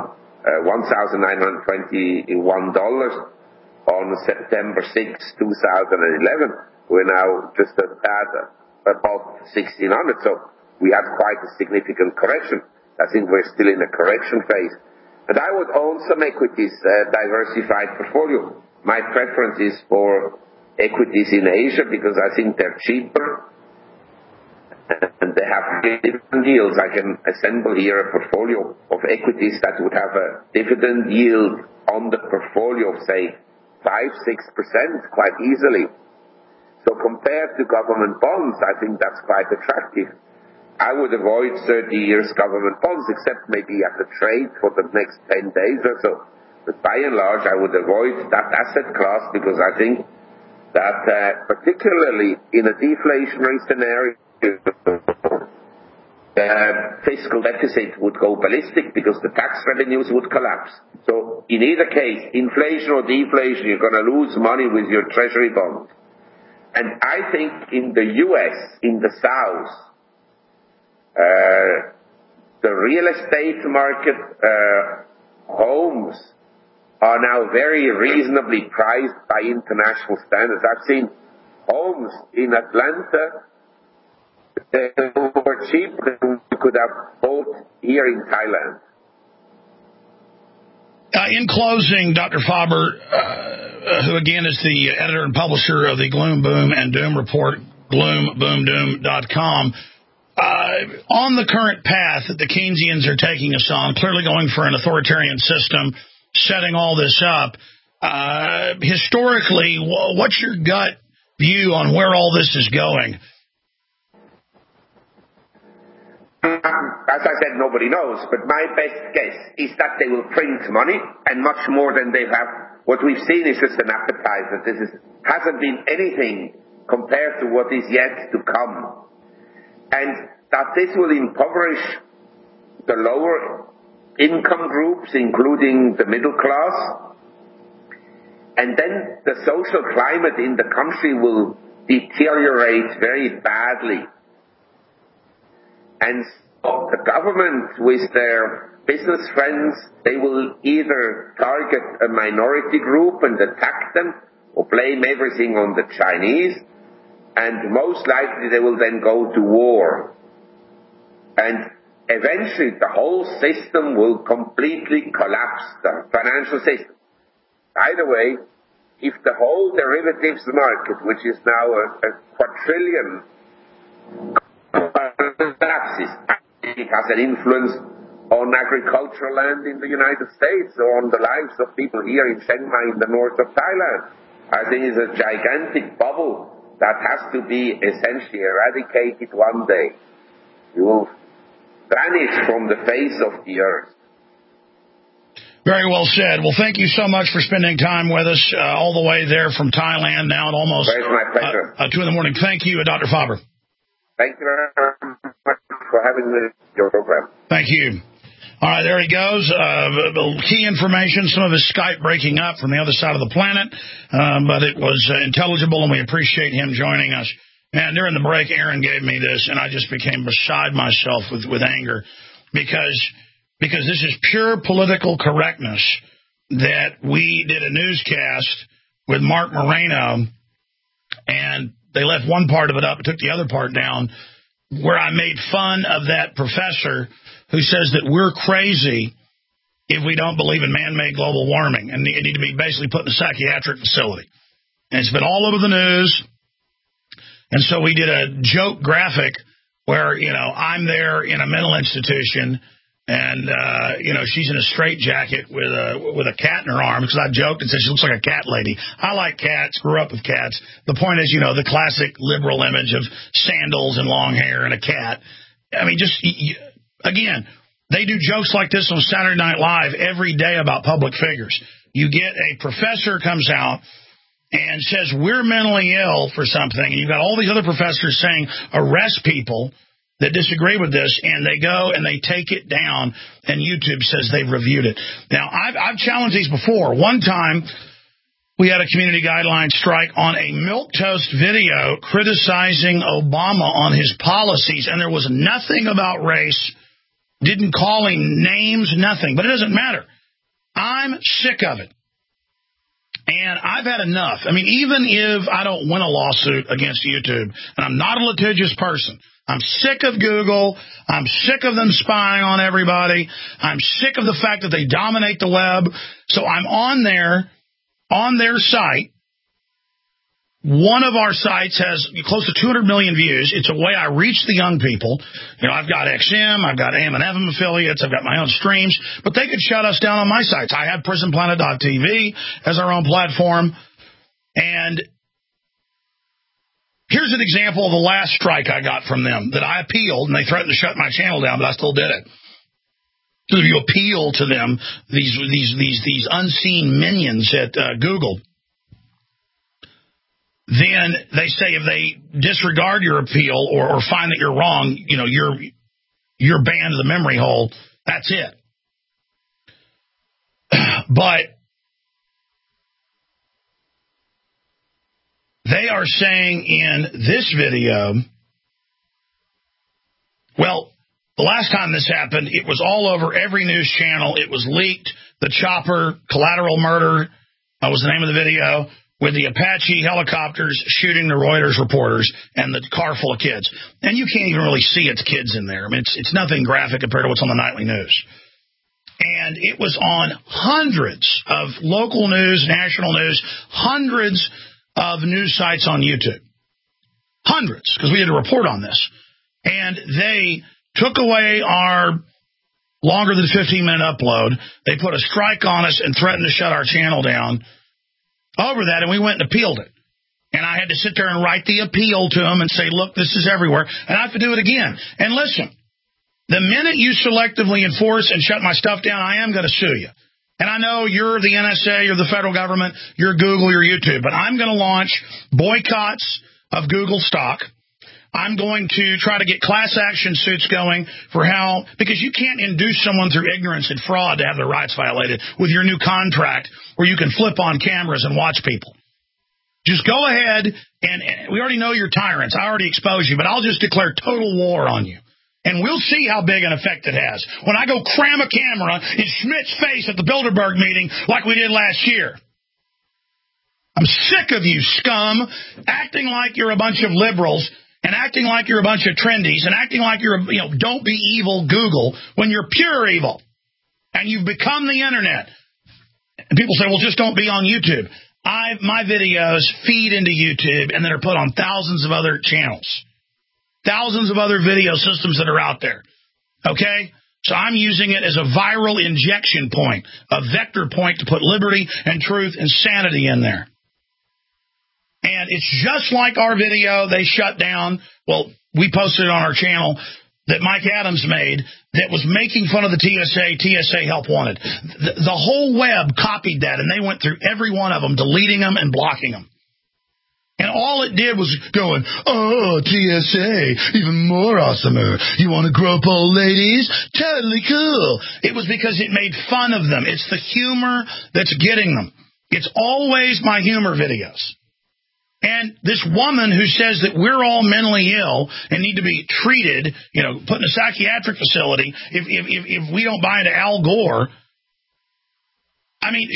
$1,921 on September 6, 2011. We're now just a tad above 1,600, so we had quite a significant correction. I think we're still in a correction phase. And I would own some equities, diversified portfolio. My preference is for equities in Asia because I think they're cheaper and they have different yields. I can assemble here a portfolio of equities that would have a dividend yield on the portfolio of, say, 5-6% quite easily. So compared to government bonds, I think that's quite attractive. I would avoid 30 years government bonds, except maybe at the trade for the next 10 days or so. But by and large, I would avoid that asset class because I think that particularly in a deflationary scenario, fiscal deficit would go ballistic because the tax revenues would collapse. So in either case, inflation or deflation, you're going to lose money with your treasury bond. And I think in the U.S., in the South, the real estate market, homes are now very reasonably priced by international standards. I've seen homes in Atlanta that were cheaper than we could have bought here in Thailand. In closing, Dr. Faber, who again is the editor and publisher of the Gloom, Boom, and Doom report, gloomboomdoom.com, on the current path that the Keynesians are taking us on, clearly going for an authoritarian system, setting all this up, historically, what's your gut view on where all this is going? As I said, nobody knows, but my best guess is that they will print money, and much more than they have. What we've seen is just an appetizer. Hasn't been anything compared to what is yet to come. And that this will impoverish the lower income groups, including the middle class. And then the social climate in the country will deteriorate very badly. And so the government, with their business friends, they will either target a minority group and attack them, or blame everything on the Chinese, and most likely they will then go to war. And eventually the whole system will completely collapse, the financial system. By the way, if the whole derivatives market, which is now a quadrillion, collapses, it has an influence on agricultural land in the United States or on the lives of people here in Chiang Mai in the north of Thailand. I think it's a gigantic bubble that has to be essentially eradicated one day. You will vanish from the face of the earth. Very well said. Well, thank you so much for spending time with us all the way there from Thailand, now at almost it's my pleasure. 2 a.m. Thank you, Dr. Faber. Thank you very much for having me on your program. Thank you. All right, there he goes. Key information, some of his Skype breaking up from the other side of the planet, but it was intelligible, and we appreciate him joining us. Man, during the break, Aaron gave me this, and I just became beside myself with anger because this is pure political correctness that we did a newscast with Mark Moreno, and they left one part of it up and took the other part down, where I made fun of that professor who says that we're crazy if we don't believe in man-made global warming and need to be basically put in a psychiatric facility. And it's been all over the news. And so we did a joke graphic where, I'm there in a mental institution and, she's in a straitjacket with a cat in her arm, because I joked and said she looks like a cat lady. I like cats, grew up with cats. The point is, the classic liberal image of sandals and long hair and a cat. I mean, again, they do jokes like this on Saturday Night Live every day about public figures. You get a professor comes out and says we're mentally ill for something, and you've got all these other professors saying arrest people that disagree with this, and they go and they take it down, and YouTube says they've reviewed it. Now, I've challenged these before. One time, we had a community guideline strike on a milquetoast video criticizing Obama on his policies, and there was nothing about race, didn't call him names, nothing. But it doesn't matter. I'm sick of it. And I've had enough. I mean, even if I don't win a lawsuit against YouTube, and I'm not a litigious person, I'm sick of Google. I'm sick of them spying on everybody. I'm sick of the fact that they dominate the web. So I'm on their site. One of our sites has close to 200 million views. It's a way I reach the young people. I've got XM, I've got AM and FM affiliates, I've got my own streams, but they could shut us down on my sites. I have PrisonPlanet.tv as our own platform. And here's an example of the last strike I got from them that I appealed, and they threatened to shut my channel down, but I still did it. So if you appeal to them, these unseen minions at Google, then they say if they disregard your appeal or find that you're wrong, you're banned to the memory hole. That's it. But they are saying in this video, well, The last time this happened, it was all over every news channel. It was leaked. The chopper, collateral murder, was the name of the video, with the Apache helicopters shooting the Reuters reporters and the car full of kids. And you can't even really see it's kids in there. I mean, it's nothing graphic compared to what's on the nightly news. And it was on hundreds of local news, national news, hundreds of news sites on YouTube. Hundreds, because we had to report on this. And they took away our longer than 15-minute upload. They put a strike on us and threatened to shut our channel down over that, and we went and appealed it. And I had to sit there and write the appeal to them and say, look, this is everywhere. And I have to do it again. And listen, the minute you selectively enforce and shut my stuff down, I am going to sue you. And I know you're the NSA, you're the federal government, you're Google, you're YouTube, but I'm going to launch boycotts of Google stock. I'm going to try to get class action suits going for how, because you can't induce someone through ignorance and fraud to have their rights violated with your new contract where you can flip on cameras and watch people. Just go ahead, and we already know you're tyrants. I already exposed you, but I'll just declare total war on you. And we'll see how big an effect it has when I go cram a camera in Schmidt's face at the Bilderberg meeting like we did last year. I'm sick of you, scum, acting like you're a bunch of liberals and acting like you're a bunch of trendies and acting like you're, don't be evil Google when you're pure evil. And you've become the internet. And people say, well, just don't be on YouTube. My videos feed into YouTube and then are put on thousands of other channels. Thousands of other video systems that are out there. Okay? So I'm using it as a viral injection point, a vector point to put liberty and truth and sanity in there. And it's just like our video they shut down. Well, we posted it on our channel that Mike Adams made that was making fun of the TSA help wanted. The whole web copied that, and they went through every one of them, deleting them and blocking them. And all it did was going, oh, TSA, even more awesomer. You want to grope old ladies? Totally cool. It was because it made fun of them. It's the humor that's getting them. It's always my humor videos. And this woman who says that we're all mentally ill and need to be treated, put in a psychiatric facility if we don't buy into Al Gore. I mean,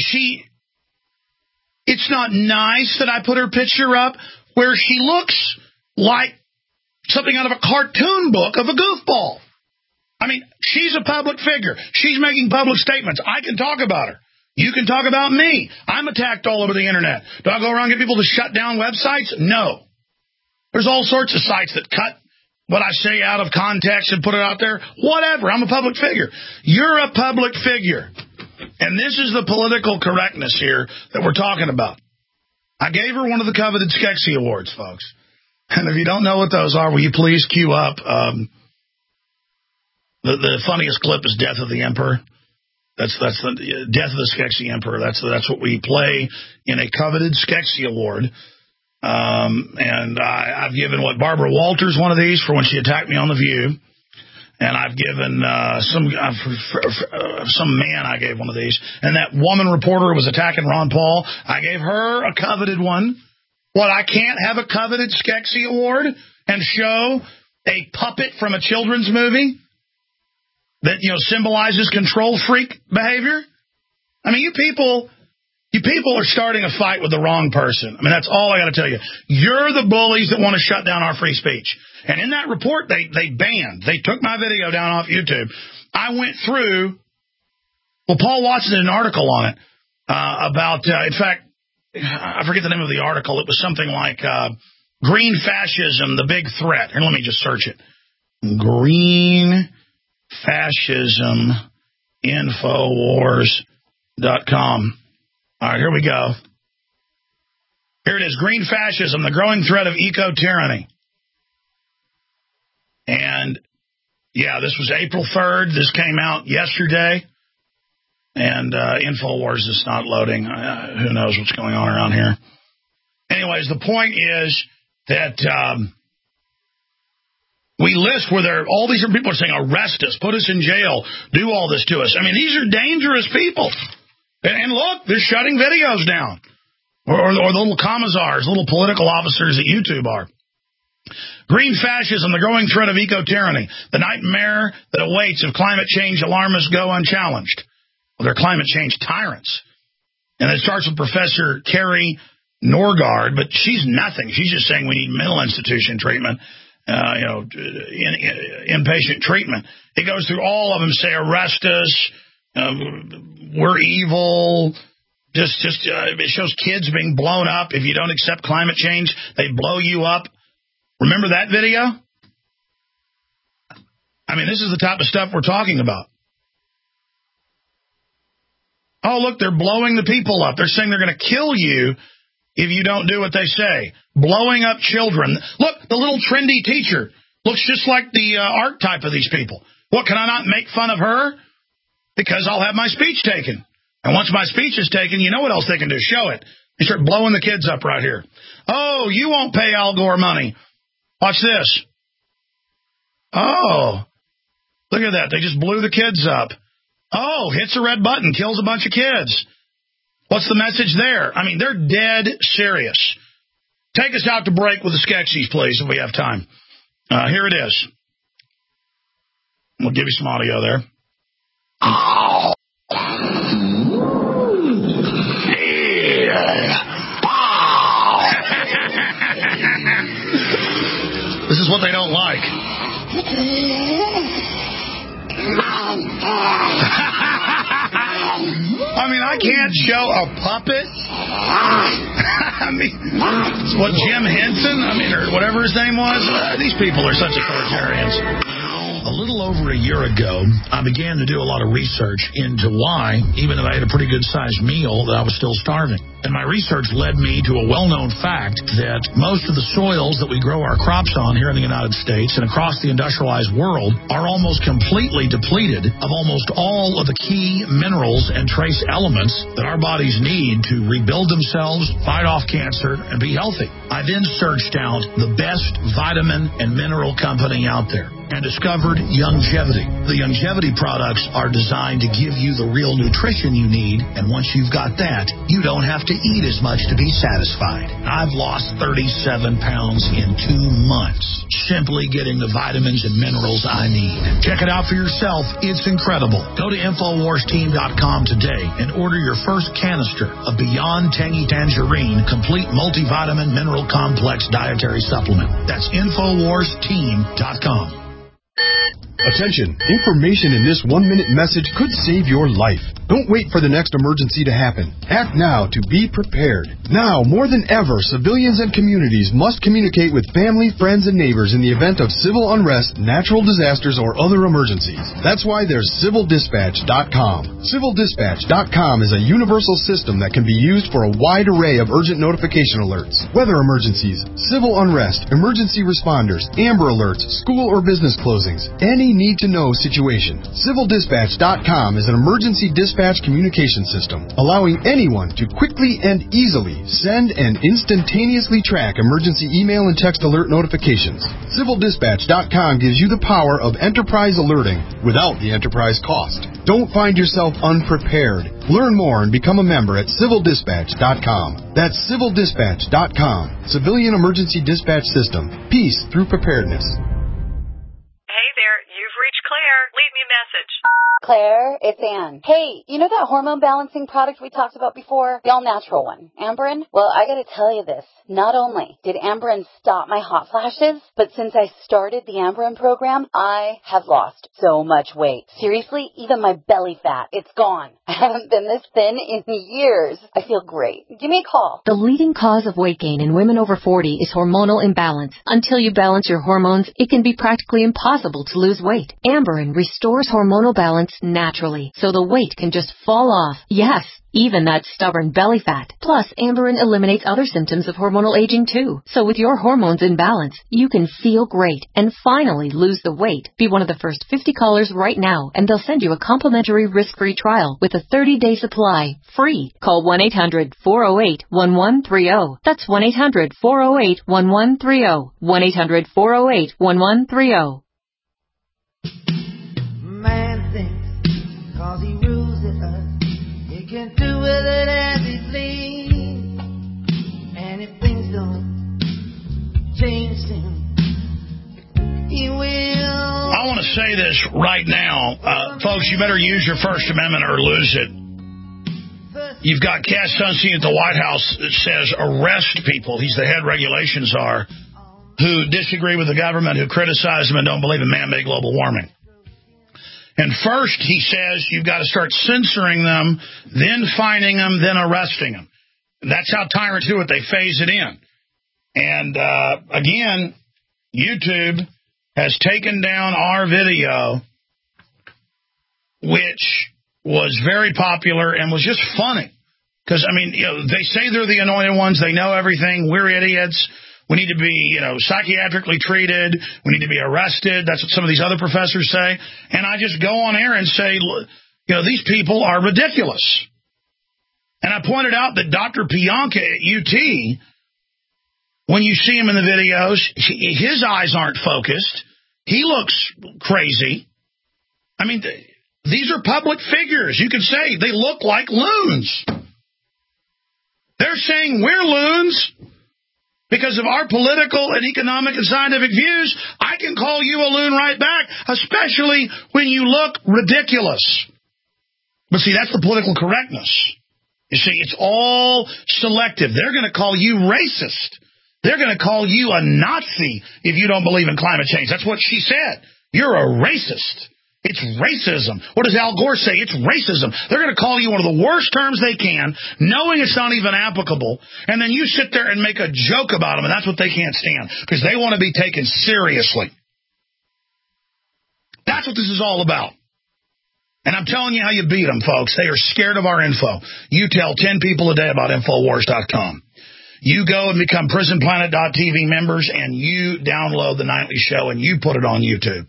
it's not nice that I put her picture up where she looks like something out of a cartoon book of a goofball. I mean, she's a public figure. She's making public statements. I can talk about her. You can talk about me. I'm attacked all over the internet. Do I go around and get people to shut down websites? No. There's all sorts of sites that cut what I say out of context and put it out there. Whatever. I'm a public figure. You're a public figure. And this is the political correctness here that we're talking about. I gave her one of the coveted Skeksis Awards, folks. And if you don't know what those are, will you please cue up? The funniest clip is Death of the Emperor. That's the Death of the Skeksis Emperor. That's what we play in a coveted Skeksis Award. And I've given Barbara Walters one of these for when she attacked me on The View. And I've given some man I gave one of these. And that woman reporter who was attacking Ron Paul, I gave her a coveted one. What, I can't have a coveted Skeksis Award and show a puppet from a children's movie that, symbolizes control freak behavior? I mean, you people are starting a fight with the wrong person. I mean, that's all I got to tell you. You're the bullies that want to shut down our free speech. And in that report, they took my video down off YouTube. I went through, Paul Watson did an article on it about, in fact, I forget the name of the article. It was something like Green Fascism, the Big Threat. Here, let me just search it. Green Fascism Infowars.com. All right, here we go. Here it is, Green Fascism, the Growing Threat of Eco-Tyranny. And, yeah, this was April 3rd. This came out yesterday. And Infowars is not loading. Who knows what's going on around here. Anyways, the point is that we list where all these people are saying, arrest us, put us in jail, do all this to us. I mean, these are dangerous people. And look, they're shutting videos down. Or the little commissars, little political officers at YouTube are. Green fascism, the growing threat of eco-tyranny, the nightmare that awaits if climate change alarmists go unchallenged. Well, they're climate change tyrants. And it starts with Professor Carrie Norgard, but she's nothing. She's just saying we need mental institution treatment, inpatient treatment. It goes through all of them, say arrest us, we're evil. It shows kids being blown up. If you don't accept climate change, they blow you up. Remember that video? I mean, this is the type of stuff we're talking about. Oh, look, they're blowing the people up. They're saying they're going to kill you if you don't do what they say. Blowing up children. Look, the little trendy teacher looks just like the archetype of these people. What, can I not make fun of her? Because I'll have my speech taken. And once my speech is taken, you know what else they can do? Show it. They start blowing the kids up right here. Oh, you won't pay Al Gore money. Watch this. Oh, look at that. They just blew the kids up. Oh, hits a red button, kills a bunch of kids. What's the message there? I mean, they're dead serious. Take us out to break with the Skeksis, please, if we have time. Here it is. We'll give you some audio there. Oh. This is what they don't like. I mean, I can't show a puppet. I mean, it's what, Jim Henson? I mean, or whatever his name was. These people are such authoritarians. A little over a year ago, I began to do a lot of research into why, even if I had a pretty good-sized meal, that I was still starving. And my research led me to a well-known fact that most of the soils that we grow our crops on here in the United States and across the industrialized world are almost completely depleted of almost all of the key minerals and trace elements that our bodies need to rebuild themselves, fight off cancer, and be healthy. I then searched out the best vitamin and mineral company out there and discovered Youngevity. The Youngevity products are designed to give you the real nutrition you need, and once you've got that, you don't have to eat as much to be satisfied. I've lost 37 pounds in 2 months, simply getting the vitamins and minerals I need. Check it out for yourself. It's incredible. Go to InfoWarsTeam.com today and order your first canister of Beyond Tangy Tangerine Complete Multivitamin Mineral Complex Dietary Supplement. That's InfoWarsTeam.com. Attention, information in this 1-minute message could save your life. Don't wait for the next emergency to happen. Act now to be prepared. Now, more than ever, civilians and communities must communicate with family, friends, and neighbors in the event of civil unrest, natural disasters, or other emergencies. That's why there's CivilDispatch.com. CivilDispatch.com is a universal system that can be used for a wide array of urgent notification alerts, weather emergencies, civil unrest, emergency responders, Amber Alerts, school or business closings, any need-to-know situation. CivilDispatch.com is an emergency dispatch communication system, allowing anyone to quickly and easily send and instantaneously track emergency email and text alert notifications. CivilDispatch.com gives you the power of enterprise alerting without the enterprise cost. Don't find yourself unprepared. Learn more and become a member at CivilDispatch.com. That's CivilDispatch.com. Civilian Emergency Dispatch System. Peace through preparedness. Hey there, you've reached Claire. Leave me a message. Claire, it's Ann. Hey, you know that hormone balancing product we talked about before? The all-natural one, Amberen? Well, I gotta tell you this. Not only did Amberen stop my hot flashes, but since I started the Amberen program, I have lost so much weight. Seriously, even my belly fat, it's gone. I haven't been this thin in years. I feel great. Give me a call. The leading cause of weight gain in women over 40 is hormonal imbalance. Until you balance your hormones, it can be practically impossible to lose weight. Amberen restores hormonal balance naturally, so the weight can just fall off. Yes, even that stubborn belly fat. Plus, Amberen eliminates other symptoms of hormonal aging too. So with your hormones in balance, you can feel great and finally lose the weight. Be one of the first 50 callers right now, and they'll send you a complimentary risk-free trial with a 30-day supply, free. Call 1-800-408-1130. That's 1-800-408-1130. 1-800-408-1130. Man thinks 'cause he rules it us, he can do with it as he please. And if things don't change him, say this right now. Folks, you better use your First Amendment or lose it. You've got Cass Sunstein at the White House that says arrest people. He's the head regulation czar who disagree with the government, who criticize them and don't believe in man-made global warming. And first, he says you've got to start censoring them, then fining them, then arresting them. That's how tyrants do it. They phase it in. And, again, YouTube has taken down our video, which was very popular and was just funny. Because, I mean, they say they're the anointed ones. They know everything. We're idiots. We need to be, psychiatrically treated. We need to be arrested. That's what some of these other professors say. And I just go on air and say, these people are ridiculous. And I pointed out that Dr. Pianka at UT, when you see him in the videos, his eyes aren't focused. He looks crazy. I mean, these are public figures. You could say they look like loons. They're saying we're loons because of our political and economic and scientific views. I can call you a loon right back, especially when you look ridiculous. But see, that's the political correctness. You see, it's all selective. They're going to call you racist. They're going to call you a Nazi if you don't believe in climate change. That's what she said. You're a racist. It's racism. What does Al Gore say? It's racism. They're going to call you one of the worst terms they can, knowing it's not even applicable, and then you sit there and make a joke about them, and that's what they can't stand, because they want to be taken seriously. That's what this is all about. And I'm telling you how you beat them, folks. They are scared of our info. You tell 10 people a day about Infowars.com. You go and become PrisonPlanet.tv members, and you download the nightly show, and you put it on YouTube.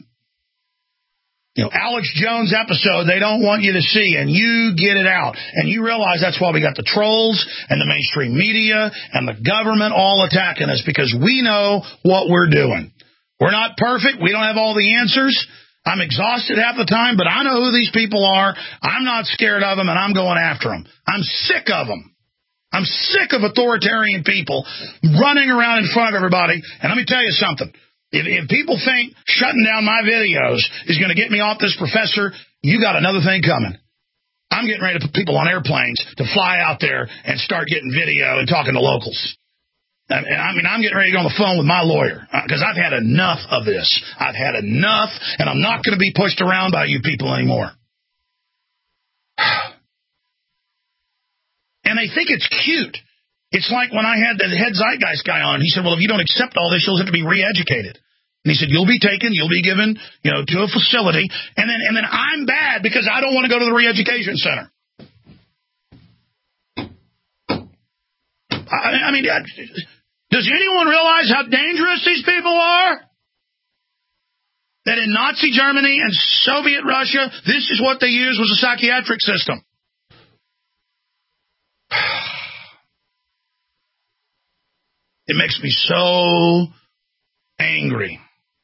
Alex Jones episode they don't want you to see, and you get it out. And you realize that's why we got the trolls and the mainstream media and the government all attacking us, because we know what we're doing. We're not perfect. We don't have all the answers. I'm exhausted half the time, but I know who these people are. I'm not scared of them, and I'm going after them. I'm sick of them. I'm sick of authoritarian people running around in front of everybody. And let me tell you something. If people think shutting down my videos is going to get me off this professor, you got another thing coming. I'm getting ready to put people on airplanes to fly out there and start getting video and talking to locals. And I'm getting ready to get on the phone with my lawyer because I've had enough of this. I've had enough, and I'm not going to be pushed around by you people anymore. And they think it's cute. It's like when I had the head Zeitgeist guy on. He said, well, if you don't accept all this, you'll have to be re-educated. And he said, you'll be taken, you'll be given, to a facility. And then I'm bad because I don't want to go to the re-education center. I mean, does anyone realize how dangerous these people are? That in Nazi Germany and Soviet Russia, this is what they used was a psychiatric system. It makes me so angry.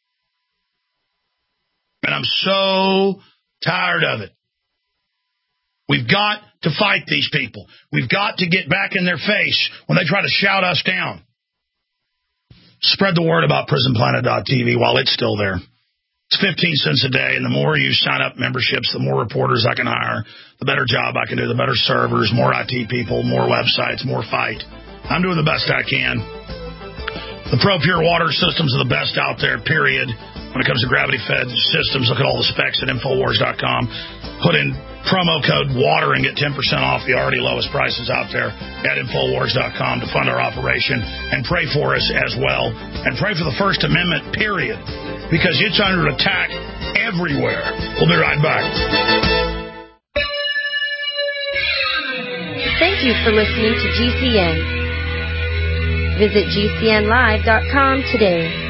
And I'm so tired of it. We've got to fight these people. We've got to get back in their face when they try to shout us down. Spread the word about PrisonPlanet.tv while it's still there. It's 15 cents a day, and the more you sign up memberships, the more reporters I can hire, the better job I can do, the better servers, more IT people, more websites, more fight. I'm doing the best I can. The ProPure water systems are the best out there, period. When it comes to gravity-fed systems, look at all the specs at Infowars.com. Put in promo code WATER and get 10% off the already lowest prices out there at Infowars.com to fund our operation. And pray for us as well. And pray for the First Amendment, period, because it's under attack everywhere. We'll be right back. Thank you for listening to GCN. Visit GCNlive.com today.